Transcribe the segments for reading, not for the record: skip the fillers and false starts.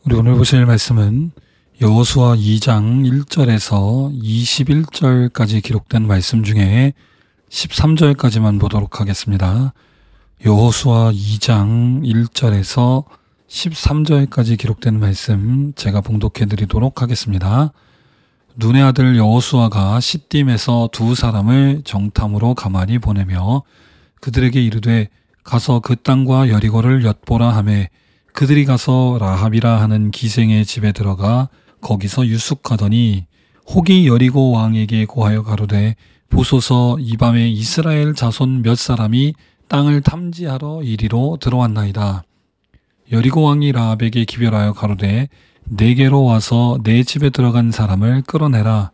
우리 오늘 보실 말씀은 여호수아 2장 1절에서 21절까지 기록된 말씀 중에 13절까지만 보도록 하겠습니다. 여호수아 2장 1절에서 13절까지 기록된 말씀 제가 봉독해 드리도록 하겠습니다. 눈의 아들 여호수아가 시딤에서 두 사람을 정탐으로 가만히 보내며 그들에게 이르되 가서 그 땅과 여리고를 엿보라 하매 그들이 가서 라합이라 하는 기생의 집에 들어가 거기서 유숙하더니 혹이 여리고 왕에게 고하여 가로되 보소서 이 밤에 이스라엘 자손 몇 사람이 땅을 탐지하러 이리로 들어왔나이다. 여리고 왕이 라합에게 기별하여 가로되 내게로 와서 내 집에 들어간 사람을 끌어내라.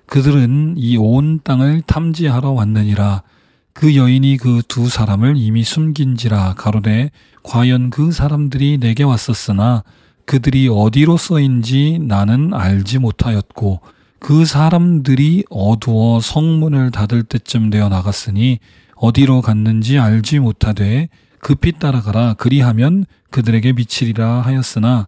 그들은 이 온 땅을 탐지하러 왔느니라. 그 여인이 그 두 사람을 이미 숨긴지라. 가로되 과연 그 사람들이 내게 왔었으나 그들이 어디로서인지 나는 알지 못하였고 그 사람들이 어두워 성문을 닫을 때쯤 되어 나갔으니 어디로 갔는지 알지 못하되 급히 따라가라. 그리하면 그들에게 미치리라 하였으나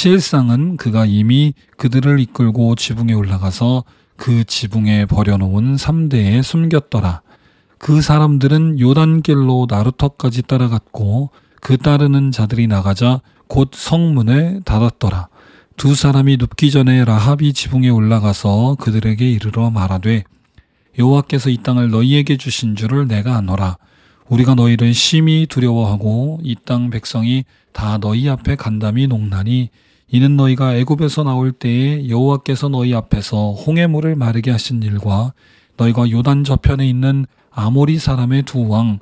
실상은 그가 이미 그들을 이끌고 지붕에 올라가서 그 지붕에 버려놓은 3대에 숨겼더라. 그 사람들은 요단길로 나루터까지 따라갔고 그 따르는 자들이 나가자 곧 성문을 닫았더라. 두 사람이 눕기 전에 라합이 지붕에 올라가서 그들에게 이르러 말하되 여호와께서 이 땅을 너희에게 주신 줄을 내가 아노라. 우리가 너희를 심히 두려워하고 이 땅 백성이 다 너희 앞에 간담이 녹나니 이는 너희가 애굽에서 나올 때에 여호와께서 너희 앞에서 홍해물을 마르게 하신 일과 너희가 요단 저편에 있는 아모리 사람의 두 왕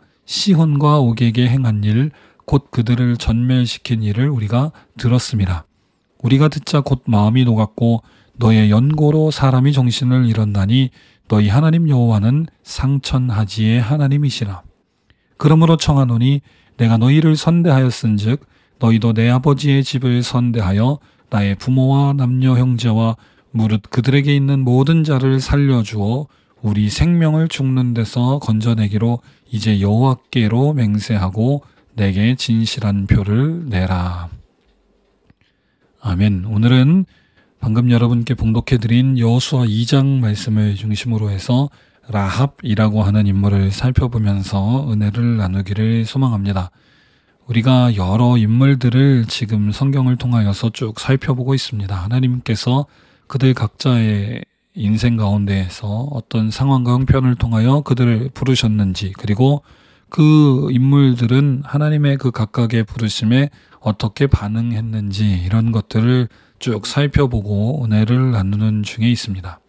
시혼과 옥에게 행한 일 곧 그들을 전멸시킨 일을 우리가 들었습니다. 우리가 듣자 곧 마음이 녹았고 너의 연고로 사람이 정신을 잃었나니 너희 하나님 여호와는 상천하지의 하나님이시라. 그러므로 청하노니 내가 너희를 선대하였은즉 너희도 내 아버지의 집을 선대하여 나의 부모와 남녀 형제와 무릇 그들에게 있는 모든 자를 살려주어 우리 생명을 죽는 데서 건져내기로 이제 여호와께로 맹세하고 내게 진실한 표를 내라. 아멘. 오늘은 방금 여러분께 봉독해드린 여호수아 2장 말씀을 중심으로 해서 라합이라고 하는 인물을 살펴보면서 은혜를 나누기를 소망합니다. 우리가 여러 인물들을 지금 성경을 통하여서 쭉 살펴보고 있습니다. 하나님께서 그들 각자의 인생 가운데에서 어떤 상황과 형편을 통하여 그들을 부르셨는지, 그리고 그 인물들은 하나님의 그 각각의 부르심에 어떻게 반응했는지, 이런 것들을 쭉 살펴보고 은혜를 나누는 중에 있습니다.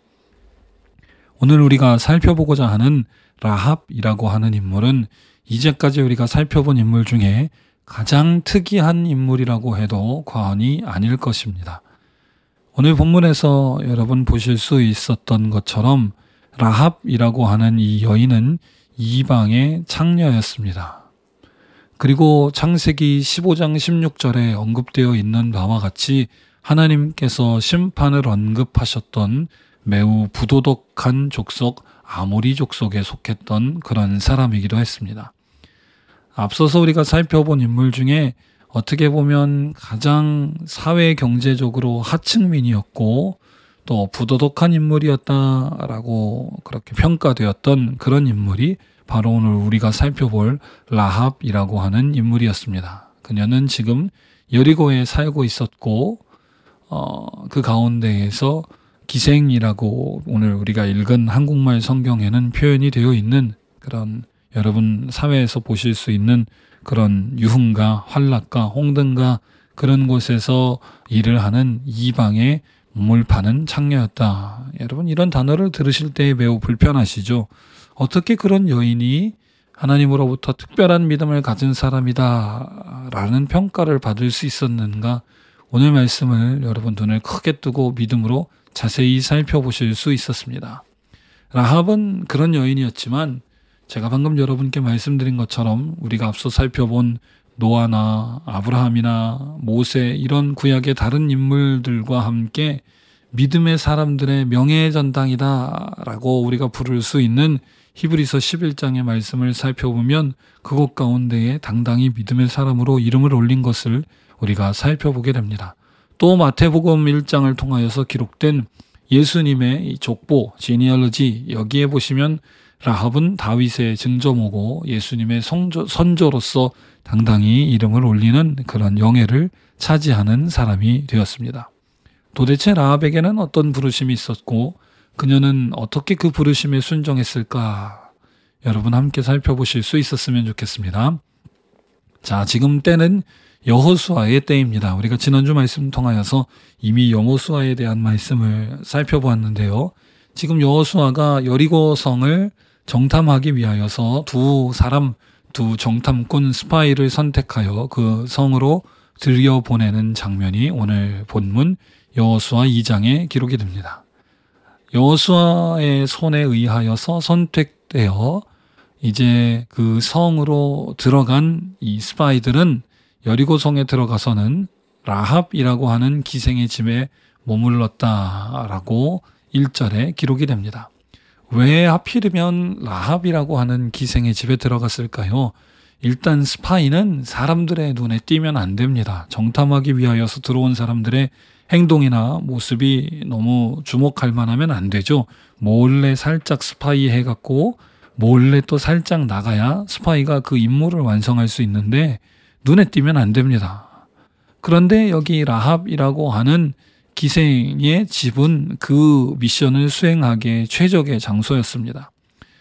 오늘 우리가 살펴보고자 하는 라합이라고 하는 인물은 이제까지 우리가 살펴본 인물 중에 가장 특이한 인물이라고 해도 과언이 아닐 것입니다. 오늘 본문에서 여러분 보실 수 있었던 것처럼 라합이라고 하는 이 여인은 이방의 창녀였습니다. 그리고 창세기 15장 16절에 언급되어 있는 바와 같이 하나님께서 심판을 언급하셨던 매우 부도덕한 족속 아모리 족속에 속했던 그런 사람이기도 했습니다. 앞서서 우리가 살펴본 인물 중에 어떻게 보면 가장 사회 경제적으로 하층민이었고 또 부도덕한 인물이었다라고 그렇게 평가되었던 그런 인물이 바로 오늘 우리가 살펴볼 라합이라고 하는 인물이었습니다. 그녀는 지금 여리고에 살고 있었고 그 가운데에서 기생이라고 오늘 우리가 읽은 한국말 성경에는 표현이 되어 있는 그런 여러분 사회에서 보실 수 있는 그런 유흥가, 환락가, 홍등가 그런 곳에서 일을 하는 이방의 몸을 파는 창녀였다. 여러분 이런 단어를 들으실 때 매우 불편하시죠? 어떻게 그런 여인이 하나님으로부터 특별한 믿음을 가진 사람이다 라는 평가를 받을 수 있었는가? 오늘 말씀을 여러분 눈을 크게 뜨고 믿음으로 자세히 살펴보실 수 있었습니다. 라합은 그런 여인이었지만 제가 방금 여러분께 말씀드린 것처럼 우리가 앞서 살펴본 노아나 아브라함이나 모세 이런 구약의 다른 인물들과 함께 믿음의 사람들의 명예의 전당이다라고 우리가 부를 수 있는 히브리서 11장의 말씀을 살펴보면 그것 가운데에 당당히 믿음의 사람으로 이름을 올린 것을 우리가 살펴보게 됩니다. 또 마태복음 1장을 통하여서 기록된 예수님의 이 족보, 지니얼로지, 여기에 보시면 라합은 다윗의 증조모고 예수님의 선조로서 당당히 이름을 올리는 그런 영예를 차지하는 사람이 되었습니다. 도대체 라합에게는 어떤 부르심이 있었고 그녀는 어떻게 그 부르심에 순종했을까? 여러분 함께 살펴보실 수 있었으면 좋겠습니다. 자, 지금 때는 여호수아의 때입니다. 우리가 지난주 말씀 통하여서 이미 여호수아에 대한 말씀을 살펴보았는데요. 지금 여호수아가 여리고성을 정탐하기 위하여서 두 정탐꾼 스파이를 선택하여 그 성으로 들여보내는 장면이 오늘 본문 여호수아 2장에 기록이 됩니다. 여호수아의 손에 의하여서 선택되어 이제 그 성으로 들어간 이 스파이들은 여리고성에 들어가서는 라합이라고 하는 기생의 집에 머물렀다라고 1절에 기록이 됩니다. 왜 하필이면 라합이라고 하는 기생의 집에 들어갔을까요? 일단 스파이는 사람들의 눈에 띄면 안 됩니다. 정탐하기 위하여서 들어온 사람들의 행동이나 모습이 너무 주목할 만하면 안 되죠. 몰래 살짝 스파이 해갖고 몰래 또 살짝 나가야 스파이가 그 임무를 완성할 수 있는데 눈에 띄면 안 됩니다. 그런데 여기 라합이라고 하는 기생의 집은 그 미션을 수행하기에 최적의 장소였습니다.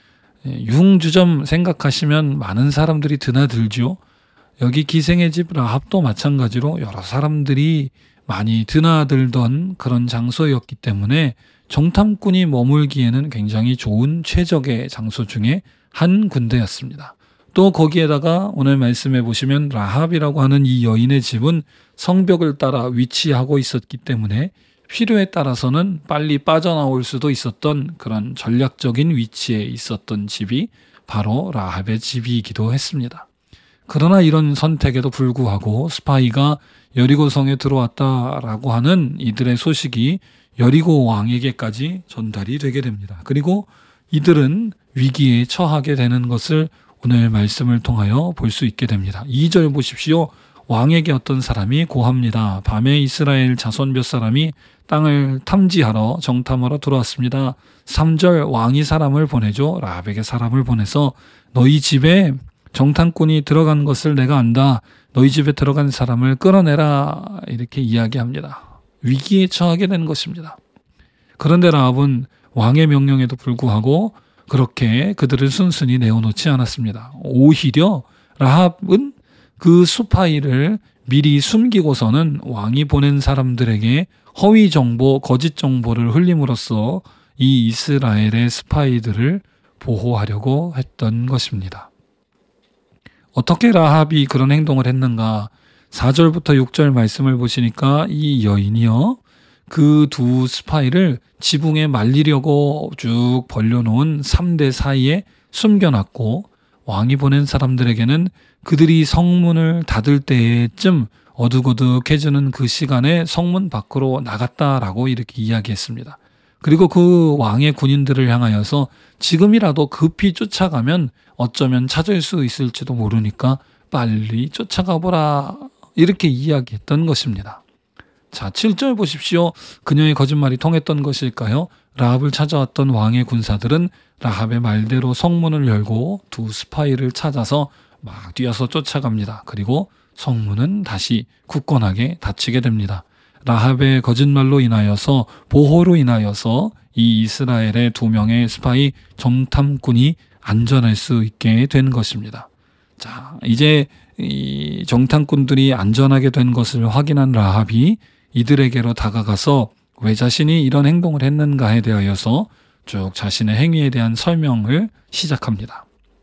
유흥주점 생각하시면 많은 사람들이 드나들죠. 여기 기생의 집 라합도 마찬가지로 여러 사람들이 많이 드나들던 그런 장소였기 때문에 정탐꾼이 머물기에는 굉장히 좋은 최적의 장소 중에 한 군데였습니다. 또 거기에다가 오늘 말씀해 보시면 라합이라고 하는 이 여인의 집은 성벽을 따라 위치하고 있었기 때문에 필요에 따라서는 빨리 빠져나올 수도 있었던 그런 전략적인 위치에 있었던 집이 바로 라합의 집이기도 했습니다. 그러나 이런 선택에도 불구하고 스파이가 여리고성에 들어왔다라고 하는 이들의 소식이 여리고 왕에게까지 전달이 되게 됩니다. 그리고 이들은 위기에 처하게 되는 것을 오늘 말씀을 통하여 볼 수 있게 됩니다. 2절 보십시오. 왕에게 어떤 사람이 고합니다. 밤에 이스라엘 자손 몇 사람이 땅을 탐지하러 정탐하러 들어왔습니다. 3절 왕이 사람을 보내죠. 라합에게 사람을 보내서 너희 집에 정탐꾼이 들어간 것을 내가 안다. 너희 집에 들어간 사람을 끌어내라. 이렇게 이야기합니다. 위기에 처하게 된 것입니다. 그런데 라합은 왕의 명령에도 불구하고 그렇게 그들을 순순히 내어놓지 않았습니다. 오히려 라합은 그 스파이를 미리 숨기고서는 왕이 보낸 사람들에게 허위 정보, 거짓 정보를 흘림으로써 이 이스라엘의 스파이들을 보호하려고 했던 것입니다. 어떻게 라합이 그런 행동을 했는가? 4절부터 6절 말씀을 보시니까 이 여인이요, 그 두 스파이를 지붕에 말리려고 쭉 벌려놓은 3대 사이에 숨겨놨고 왕이 보낸 사람들에게는 그들이 성문을 닫을 때쯤 어둑어둑해지는 그 시간에 성문 밖으로 나갔다라고 이렇게 이야기했습니다. 그리고 그 왕의 군인들을 향하여서 지금이라도 급히 쫓아가면 어쩌면 찾을 수 있을지도 모르니까 빨리 쫓아가 보라, 이렇게 이야기했던 것입니다. 자, 7절 보십시오. 그녀의 거짓말이 통했던 것일까요? 라합을 찾아왔던 왕의 군사들은 라합의 말대로 성문을 열고 두 스파이를 찾아서 막 뛰어서 쫓아갑니다. 그리고 성문은 다시 굳건하게 닫히게 됩니다. 라합의 거짓말로 인하여서, 보호로 인하여서 이 이스라엘의 2명의 스파이 정탐꾼이 안전할 수 있게 된 것입니다. 자, 이제 이 정탐꾼들이 안전하게 된 것을 확인한 라합이 이들에게로 다가가서 왜 자신이 이런 행동을 했는가에 대하여서 쭉 자신의 행위에 대한 설명을 시작합니다.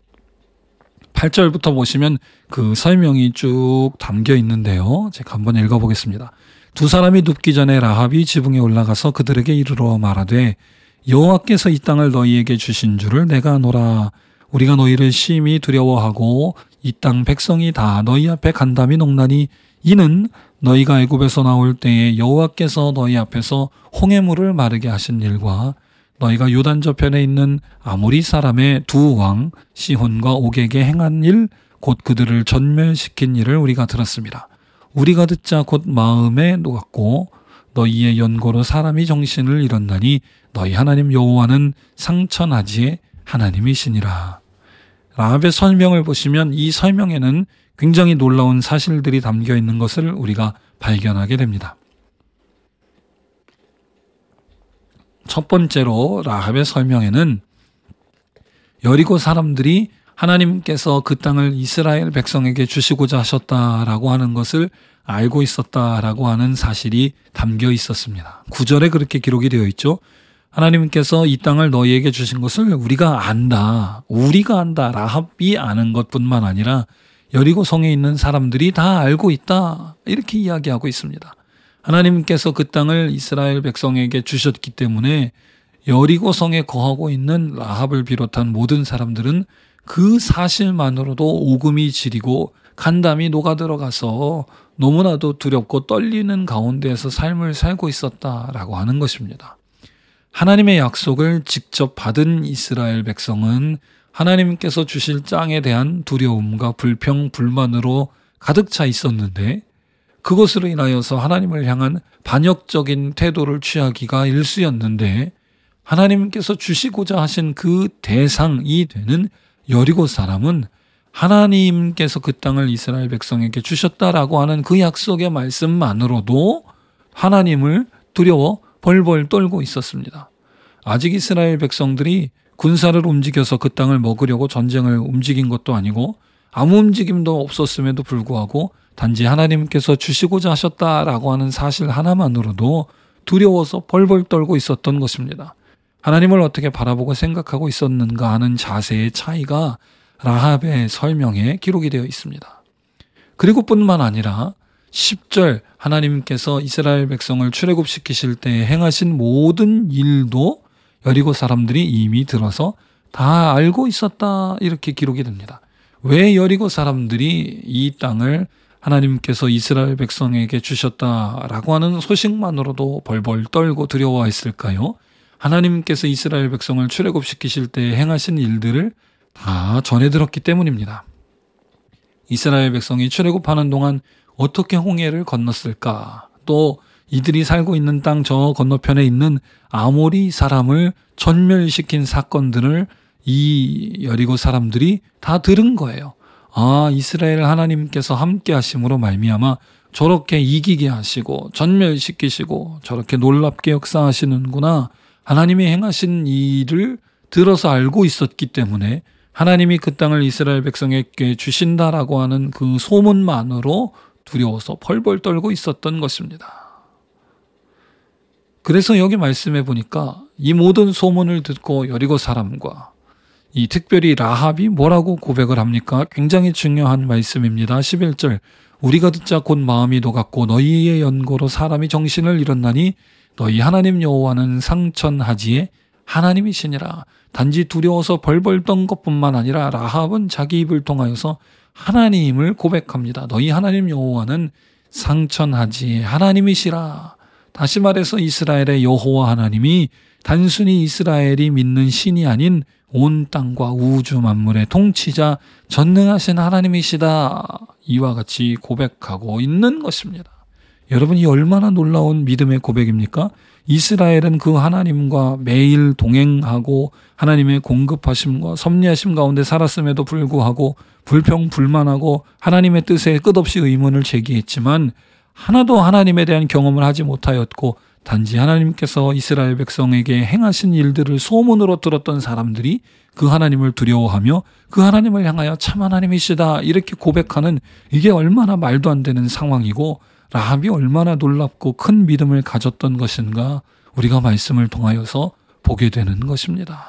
8절부터 보시면 그 설명이 쭉 담겨 있는데요. 제가 한번 읽어보겠습니다. 두 사람이 눕기 전에 라합이 지붕에 올라가서 그들에게 이르러 말하되 여호와께서 이 땅을 너희에게 주신 줄을 내가 아노라. 우리가 너희를 심히 두려워하고 이 땅 백성이 다 너희 앞에 간담이 녹나니 이는 너희가 애굽에서 나올 때에 여호와께서 너희 앞에서 홍해물을 마르게 하신 일과 너희가 요단 저편에 있는 아모리 사람의 두 왕 시혼과 옥에게 행한 일, 곧 그들을 전멸시킨 일을 우리가 들었습니다. 우리가 듣자 곧 마음에 녹았고 너희의 연고로 사람이 정신을 잃었나니 너희 하나님 여호와는 상천하지의 하나님이시니라. 라합의 설명을 보시면 이 설명에는 굉장히 놀라운 사실들이 담겨 있는 것을 우리가 발견하게 됩니다. 첫 번째로 라합의 설명에는 여리고 사람들이 하나님께서 그 땅을 이스라엘 백성에게 주시고자 하셨다라고 하는 것을 알고 있었다라고 하는 사실이 담겨 있었습니다. 9절에 그렇게 기록이 되어 있죠. 하나님께서 이 땅을 너희에게 주신 것을 우리가 안다. 라합이 아는 것뿐만 아니라 여리고 성에 있는 사람들이 다 알고 있다. 이렇게 이야기하고 있습니다. 하나님께서 그 땅을 이스라엘 백성에게 주셨기 때문에 여리고 성에 거하고 있는 라합을 비롯한 모든 사람들은 그 사실만으로도 오금이 지리고 간담이 녹아들어가서 너무나도 두렵고 떨리는 가운데에서 삶을 살고 있었다라고 하는 것입니다. 하나님의 약속을 직접 받은 이스라엘 백성은 하나님께서 주실 땅에 대한 두려움과 불평, 불만으로 가득 차 있었는데 그것으로 인하여서 하나님을 향한 반역적인 태도를 취하기가 일쑤였는데 하나님께서 주시고자 하신 그 대상이 되는 여리고 사람은 하나님께서 그 땅을 이스라엘 백성에게 주셨다라고 하는 그 약속의 말씀만으로도 하나님을 두려워 벌벌 떨고 있었습니다. 아직 이스라엘 백성들이 군사를 움직여서 그 땅을 먹으려고 전쟁을 움직인 것도 아니고 아무 움직임도 없었음에도 불구하고 단지 하나님께서 주시고자 하셨다라고 하는 사실 하나만으로도 두려워서 벌벌 떨고 있었던 것입니다. 하나님을 어떻게 바라보고 생각하고 있었는가 하는 자세의 차이가 라합의 설명에 기록이 되어 있습니다. 그리고 뿐만 아니라 10절 하나님께서 이스라엘 백성을 출애굽시키실 때 행하신 모든 일도 여리고 사람들이 이미 들어서 다 알고 있었다 이렇게 기록이 됩니다. 왜 여리고 사람들이 이 땅을 하나님께서 이스라엘 백성에게 주셨다라고 하는 소식만으로도 벌벌 떨고 두려워했을까요? 하나님께서 이스라엘 백성을 출애굽시키실 때 행하신 일들을 다 전해 들었기 때문입니다. 이스라엘 백성이 출애굽하는 동안 어떻게 홍해를 건넜을까? 또 이들이 살고 있는 땅 저 건너편에 있는 아모리 사람을 전멸시킨 사건들을 이 여리고 사람들이 다 들은 거예요. 아, 이스라엘 하나님께서 함께 하심으로 말미암아 저렇게 이기게 하시고 전멸시키시고 저렇게 놀랍게 역사하시는구나. 하나님이 행하신 일을 들어서 알고 있었기 때문에 하나님이 그 땅을 이스라엘 백성에게 주신다라고 하는 그 소문만으로 두려워서 벌벌 떨고 있었던 것입니다. 그래서 여기 말씀해 보니까 이 모든 소문을 듣고 여리고 사람과 이 특별히 라합이 뭐라고 고백을 합니까? 굉장히 중요한 말씀입니다. 11절 우리가 듣자 곧 마음이 녹았고 너희의 연고로 사람이 정신을 잃었나니 너희 하나님 여호와는 상천하지의 하나님이시니라. 단지 두려워서 벌벌 떤 것뿐만 아니라 라합은 자기 입을 통하여서 하나님을 고백합니다. 너희 하나님 여호와는 상천하지의 하나님이시라. 다시 말해서 이스라엘의 여호와 하나님이 단순히 이스라엘이 믿는 신이 아닌 온 땅과 우주 만물의 통치자 전능하신 하나님이시다. 이와 같이 고백하고 있는 것입니다. 여러분, 이 얼마나 놀라운 믿음의 고백입니까? 이스라엘은 그 하나님과 매일 동행하고 하나님의 공급하심과 섭리하심 가운데 살았음에도 불구하고 불평불만하고 하나님의 뜻에 끝없이 의문을 제기했지만 하나도 하나님에 대한 경험을 하지 못하였고 단지 하나님께서 이스라엘 백성에게 행하신 일들을 소문으로 들었던 사람들이 그 하나님을 두려워하며 그 하나님을 향하여 참 하나님이시다 이렇게 고백하는 이게 얼마나 말도 안 되는 상황이고 라합이 얼마나 놀랍고 큰 믿음을 가졌던 것인가 우리가 말씀을 통하여서 보게 되는 것입니다.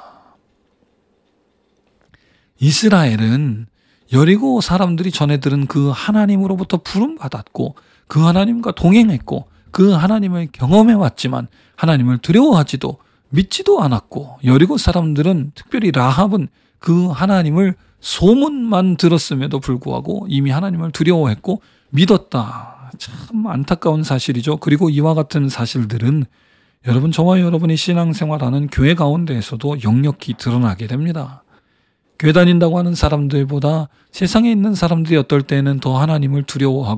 이스라엘은 여리고 사람들이 전해 들은 그 하나님으로부터 부름받았고 그 하나님과 동행했고 그 하나님을 경험해 왔지만 하나님을 두려워하지도 믿지도 않았고 여리고 사람들은 특별히 라합은 그 하나님을 소문만 들었음에도 불구하고 이미 하나님을 두려워했고 믿었다. 참 안타까운 사실이죠. 그리고 이와 같은 사실들은 여러분 저와 여러분이 신앙생활하는 교회 가운데에서도 역력히 드러나게 됩니다. 교회 다닌다고 하는 사람들보다 세상에 있는 사람들이 어떨 때는 더 하나님을 두려워하고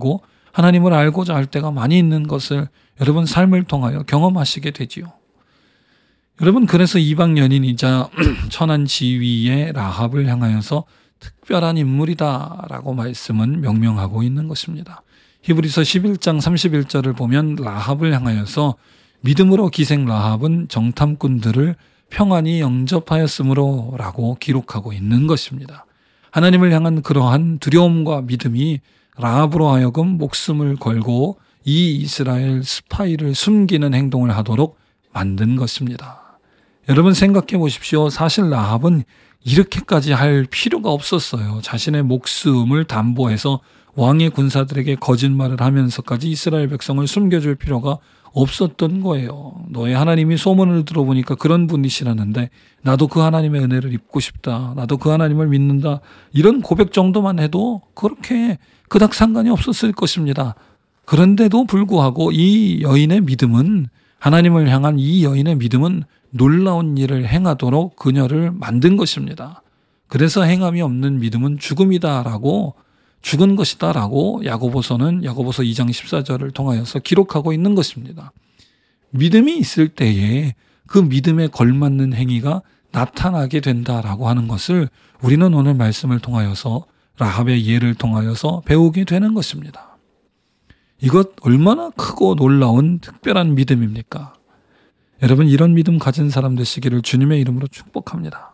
하나님을 알고자 할 때가 많이 있는 것을 여러분 삶을 통하여 경험하시게 되지요. 여러분, 그래서 이방 연인이자 천한 지위의 라합을 향하여서 특별한 인물이다라고 말씀은 명명하고 있는 것입니다. 히브리서 11장 31절을 보면 라합을 향하여서 믿음으로 기생 라합은 정탐꾼들을 평안히 영접하였으므로 라고 기록하고 있는 것입니다. 하나님을 향한 그러한 두려움과 믿음이 라합으로 하여금 목숨을 걸고 이 이스라엘 스파이를 숨기는 행동을 하도록 만든 것입니다. 여러분 생각해 보십시오. 사실 라합은 이렇게까지 할 필요가 없었어요. 자신의 목숨을 담보해서 왕의 군사들에게 거짓말을 하면서까지 이스라엘 백성을 숨겨줄 필요가 없었던 거예요. 너의 하나님이 소문을 들어보니까 그런 분이시라는데 나도 그 하나님의 은혜를 입고 싶다. 나도 그 하나님을 믿는다. 이런 고백 정도만 해도 그렇게 그닥 상관이 없었을 것입니다. 그런데도 불구하고 이 여인의 믿음은, 하나님을 향한 이 여인의 믿음은 놀라운 일을 행하도록 그녀를 만든 것입니다. 그래서 행함이 없는 믿음은 죽음이다라고, 죽은 것이다라고 야고보서 2장 14절을 통하여서 기록하고 있는 것입니다. 믿음이 있을 때에 그 믿음에 걸맞는 행위가 나타나게 된다라고 하는 것을 우리는 오늘 말씀을 통하여서 라합의 예를 통하여서 배우게 되는 것입니다. 이것 얼마나 크고 놀라운 특별한 믿음입니까? 여러분, 이런 믿음 가진 사람 되시기를 주님의 이름으로 축복합니다.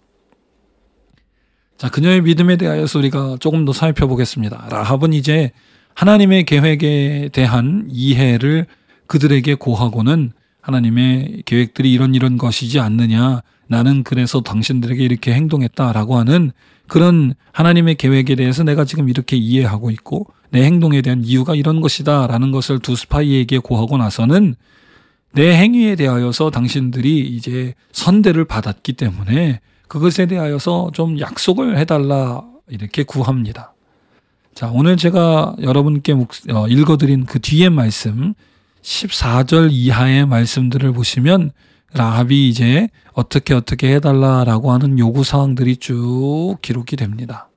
자, 그녀의 믿음에 대하여서 우리가 조금 더 살펴보겠습니다. 라합은 이제 하나님의 계획에 대한 이해를 그들에게 고하고는 하나님의 계획들이 이런 것이지 않느냐, 나는 그래서 당신들에게 이렇게 행동했다라고 하는 그런 하나님의 계획에 대해서 내가 지금 이렇게 이해하고 있고 내 행동에 대한 이유가 이런 것이다 라는 것을 두 스파이에게 고하고 나서는 내 행위에 대하여서 당신들이 이제 선대를 받았기 때문에 그것에 대하여서 좀 약속을 해달라 이렇게 구합니다. 자, 오늘 제가 여러분께 읽어드린 그 뒤의 말씀 14절 이하의 말씀들을 보시면 라합이 이제 어떻게 해달라라고 하는 요구사항들이 쭉 기록이 됩니다.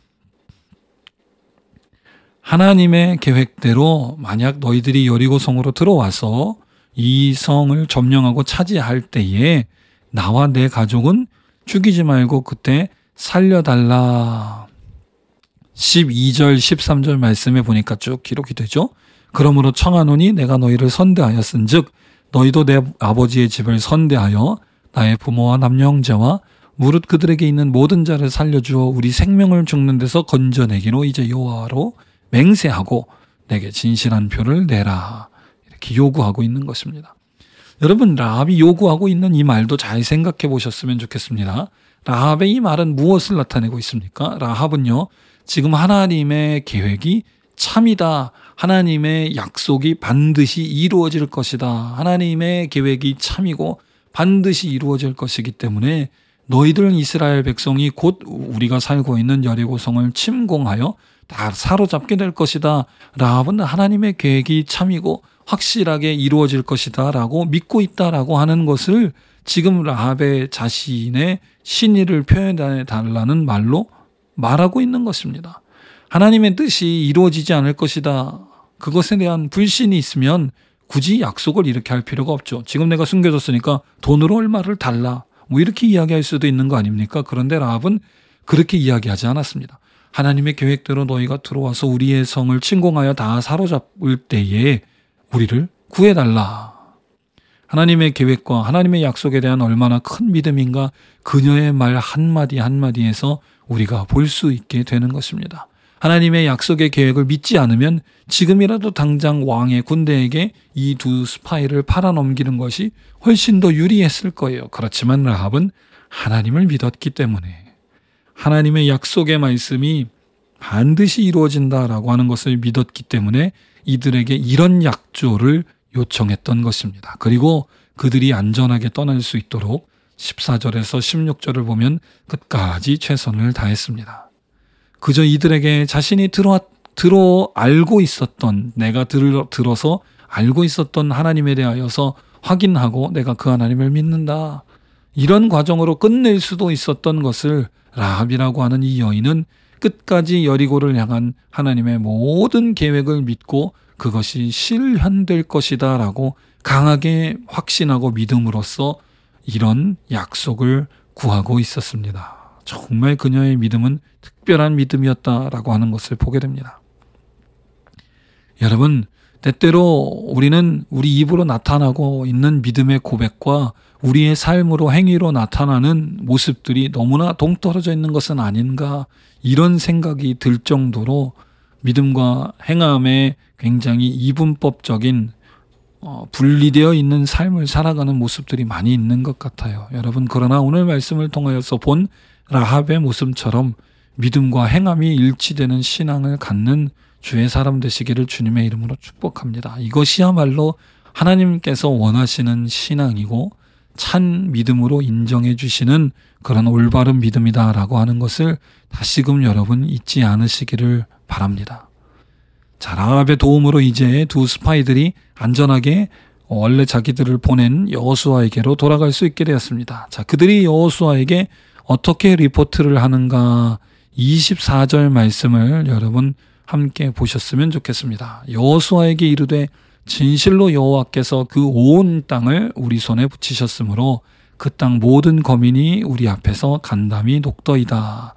하나님의 계획대로 만약 너희들이 여리고 성으로 들어와서 이 성을 점령하고 차지할 때에 나와 내 가족은 죽이지 말고 그때 살려달라. 12절 13절 말씀에 보니까 쭉 기록이 되죠. 그러므로 청하노니 내가 너희를 선대하였은즉 너희도 내 아버지의 집을 선대하여 나의 부모와 남녀 형제와 무릇 그들에게 있는 모든 자를 살려주어 우리 생명을 죽는 데서 건져내기로 이제 여호와로 맹세하고 내게 진실한 표를 내라. 이렇게 요구하고 있는 것입니다. 여러분, 라합이 요구하고 있는 이 말도 잘 생각해 보셨으면 좋겠습니다. 라합의 이 말은 무엇을 나타내고 있습니까? 라합은요, 지금 하나님의 계획이 참이다. 하나님의 약속이 반드시 이루어질 것이다. 하나님의 계획이 참이고 반드시 이루어질 것이기 때문에 너희들 이스라엘 백성이 곧 우리가 살고 있는 여리고성을 침공하여 다 사로잡게 될 것이다. 라합은 하나님의 계획이 참이고 확실하게 이루어질 것이다 라고 믿고 있다라고 하는 것을 지금 라합의 자신의 신의를 표현해 달라는 말로 말하고 있는 것입니다. 하나님의 뜻이 이루어지지 않을 것이다. 그것에 대한 불신이 있으면 굳이 약속을 이렇게 할 필요가 없죠. 지금 내가 숨겨졌으니까 돈으로 얼마를 달라. 뭐 이렇게 이야기할 수도 있는 거 아닙니까? 그런데 라합은 그렇게 이야기하지 않았습니다. 하나님의 계획대로 너희가 들어와서 우리의 성을 침공하여 다 사로잡을 때에 우리를 구해달라. 하나님의 계획과 하나님의 약속에 대한 얼마나 큰 믿음인가 그녀의 말 한마디 한마디에서 우리가 볼 수 있게 되는 것입니다. 하나님의 약속의 계획을 믿지 않으면 지금이라도 당장 왕의 군대에게 이 두 스파이를 팔아넘기는 것이 훨씬 더 유리했을 거예요. 그렇지만 라합은 하나님을 믿었기 때문에 하나님의 약속의 말씀이 반드시 이루어진다라고 하는 것을 믿었기 때문에 이들에게 이런 약조를 요청했던 것입니다. 그리고 그들이 안전하게 떠날 수 있도록 14절에서 16절을 보면 끝까지 최선을 다했습니다. 그저 이들에게 자신이 알고 있었던, 내가 들어서 알고 있었던 하나님에 대하여서 확인하고 내가 그 하나님을 믿는다. 이런 과정으로 끝낼 수도 있었던 것을 라합이라고 하는 이 여인은 끝까지 여리고를 향한 하나님의 모든 계획을 믿고 그것이 실현될 것이다 라고 강하게 확신하고 믿음으로써 이런 약속을 구하고 있었습니다. 정말 그녀의 믿음은 특별한 믿음이었다라고 하는 것을 보게 됩니다. 여러분, 때때로 우리는 우리 입으로 나타나고 있는 믿음의 고백과 우리의 삶으로 행위로 나타나는 모습들이 너무나 동떨어져 있는 것은 아닌가, 이런 생각이 들 정도로 믿음과 행함에 굉장히 이분법적인 분리되어 있는 삶을 살아가는 모습들이 많이 있는 것 같아요. 여러분, 그러나 오늘 말씀을 통하여서 본 라합의 모습처럼 믿음과 행함이 일치되는 신앙을 갖는 주의 사람 되시기를 주님의 이름으로 축복합니다. 이것이야말로 하나님께서 원하시는 신앙이고 찬 믿음으로 인정해 주시는 그런 올바른 믿음이다라고 하는 것을 다시금 여러분 잊지 않으시기를 바랍니다. 자, 라합의 도움으로 이제 두 스파이들이 안전하게 원래 자기들을 보낸 여호수아에게로 돌아갈 수 있게 되었습니다. 자, 그들이 여호수아에게 어떻게 리포트를 하는가, 24절 말씀을 여러분 함께 보셨으면 좋겠습니다. 여호수아에게 이르되 진실로 여호와께서 그 온 땅을 우리 손에 붙이셨으므로 그 땅 모든 거민이 우리 앞에서 간담이 녹더이다.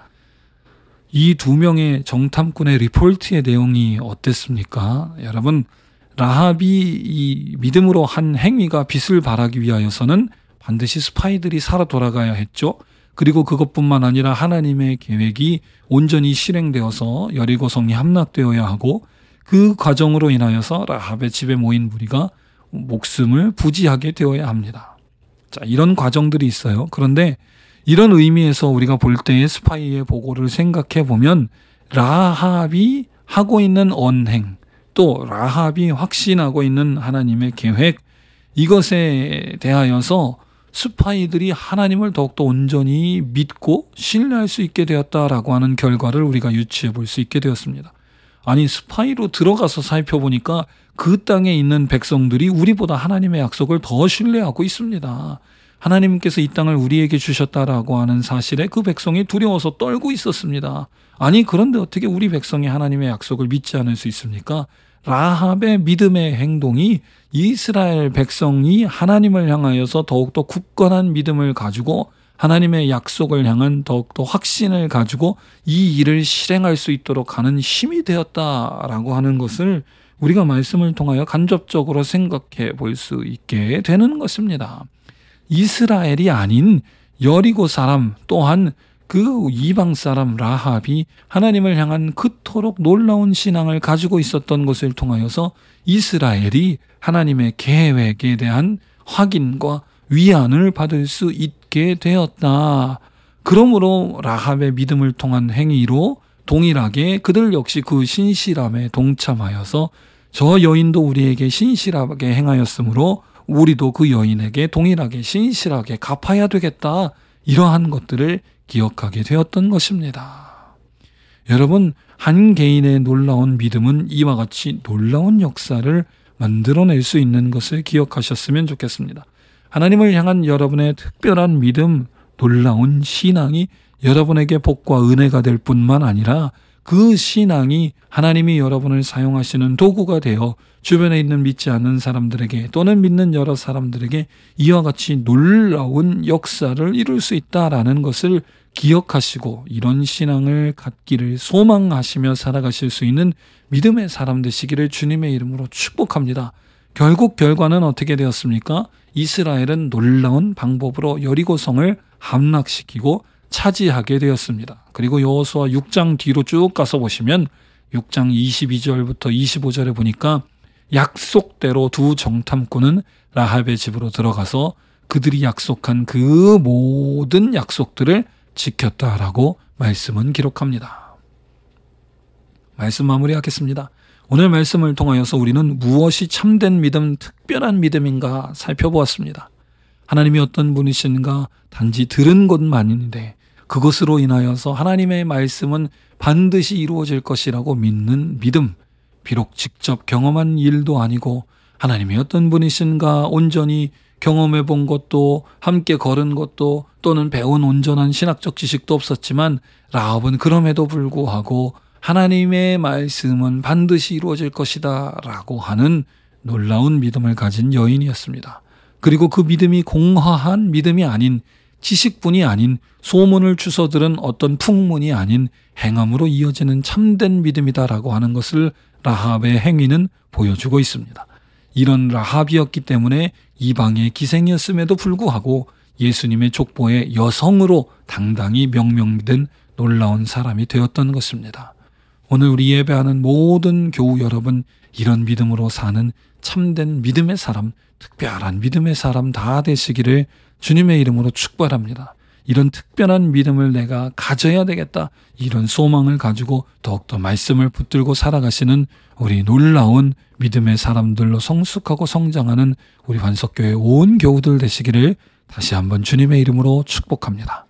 이 두 명의 정탐꾼의 리포트의 내용이 어땠습니까? 여러분, 라합이 이 믿음으로 한 행위가 빛을 발하기 위하여서는 반드시 스파이들이 살아 돌아가야 했죠. 그리고 그것뿐만 아니라 하나님의 계획이 온전히 실행되어서 여리고성이 함락되어야 하고, 그 과정으로 인하여서 라합의 집에 모인 무리가 목숨을 부지하게 되어야 합니다. 자, 이런 과정들이 있어요. 그런데 이런 의미에서 우리가 볼 때의 스파이의 보고를 생각해 보면 라합이 하고 있는 언행, 또 라합이 확신하고 있는 하나님의 계획, 이것에 대하여서 스파이들이 하나님을 더욱더 온전히 믿고 신뢰할 수 있게 되었다라고 하는 결과를 우리가 유추해 볼 수 있게 되었습니다. 아니, 스파이로 들어가서 살펴보니까 그 땅에 있는 백성들이 우리보다 하나님의 약속을 더 신뢰하고 있습니다. 하나님께서 이 땅을 우리에게 주셨다라고 하는 사실에 그 백성이 두려워서 떨고 있었습니다. 아니, 그런데 어떻게 우리 백성이 하나님의 약속을 믿지 않을 수 있습니까? 라합의 믿음의 행동이 이스라엘 백성이 하나님을 향하여서 더욱더 굳건한 믿음을 가지고 하나님의 약속을 향한 더욱더 확신을 가지고 이 일을 실행할 수 있도록 하는 힘이 되었다라고 하는 것을 우리가 말씀을 통하여 간접적으로 생각해 볼 수 있게 되는 것입니다. 이스라엘이 아닌 여리고 사람, 또한 그 이방 사람 라합이 하나님을 향한 그토록 놀라운 신앙을 가지고 있었던 것을 통하여서 이스라엘이 하나님의 계획에 대한 확인과 위안을 받을 수 있게 되었다. 그러므로 라합의 믿음을 통한 행위로 동일하게 그들 역시 그 신실함에 동참하여서 저 여인도 우리에게 신실하게 행하였으므로 우리도 그 여인에게 동일하게 신실하게 갚아야 되겠다. 이러한 것들을 기억하게 되었던 것입니다. 여러분, 한 개인의 놀라운 믿음은 이와 같이 놀라운 역사를 만들어낼 수 있는 것을 기억하셨으면 좋겠습니다. 하나님을 향한 여러분의 특별한 믿음, 놀라운 신앙이 여러분에게 복과 은혜가 될 뿐만 아니라 그 신앙이 하나님이 여러분을 사용하시는 도구가 되어 주변에 있는 믿지 않는 사람들에게 또는 믿는 여러 사람들에게 이와 같이 놀라운 역사를 이룰 수 있다라는 것을 기억하시고 이런 신앙을 갖기를 소망하시며 살아가실 수 있는 믿음의 사람 되시기를 주님의 이름으로 축복합니다. 결국 결과는 어떻게 되었습니까? 이스라엘은 놀라운 방법으로 여리고성을 함락시키고 차지하게 되었습니다. 그리고 여호수아 6장 뒤로 쭉 가서 보시면 6장 22절부터 25절에 보니까 약속대로 두 정탐꾼은 라합의 집으로 들어가서 그들이 약속한 그 모든 약속들을 지켰다라고 말씀은 기록합니다. 말씀 마무리하겠습니다. 오늘 말씀을 통하여서 우리는 무엇이 참된 믿음, 특별한 믿음인가 살펴보았습니다. 하나님이 어떤 분이신가 단지 들은 것만인데 그것으로 인하여서 하나님의 말씀은 반드시 이루어질 것이라고 믿는 믿음, 비록 직접 경험한 일도 아니고 하나님이 어떤 분이신가 온전히 경험해 본 것도 함께 걸은 것도 또는 배운 온전한 신학적 지식도 없었지만 라합은 그럼에도 불구하고 하나님의 말씀은 반드시 이루어질 것이다 라고 하는 놀라운 믿음을 가진 여인이었습니다. 그리고 그 믿음이 공허한 믿음이 아닌, 지식뿐이 아닌, 소문을 주워들은 어떤 풍문이 아닌 행함으로 이어지는 참된 믿음이다라고 하는 것을 라합의 행위는 보여주고 있습니다. 이런 라합이었기 때문에 이방의 기생이었음에도 불구하고 예수님의 족보의 여성으로 당당히 명명된 놀라운 사람이 되었던 것입니다. 오늘 우리 예배하는 모든 교우 여러분, 이런 믿음으로 사는 참된 믿음의 사람, 특별한 믿음의 사람 다 되시기를 주님의 이름으로 축복합니다. 이런 특별한 믿음을 내가 가져야 되겠다, 이런 소망을 가지고 더욱더 말씀을 붙들고 살아가시는 우리 놀라운 믿음의 사람들로 성숙하고 성장하는 우리 반석교회 온 교우들 되시기를 다시 한번 주님의 이름으로 축복합니다.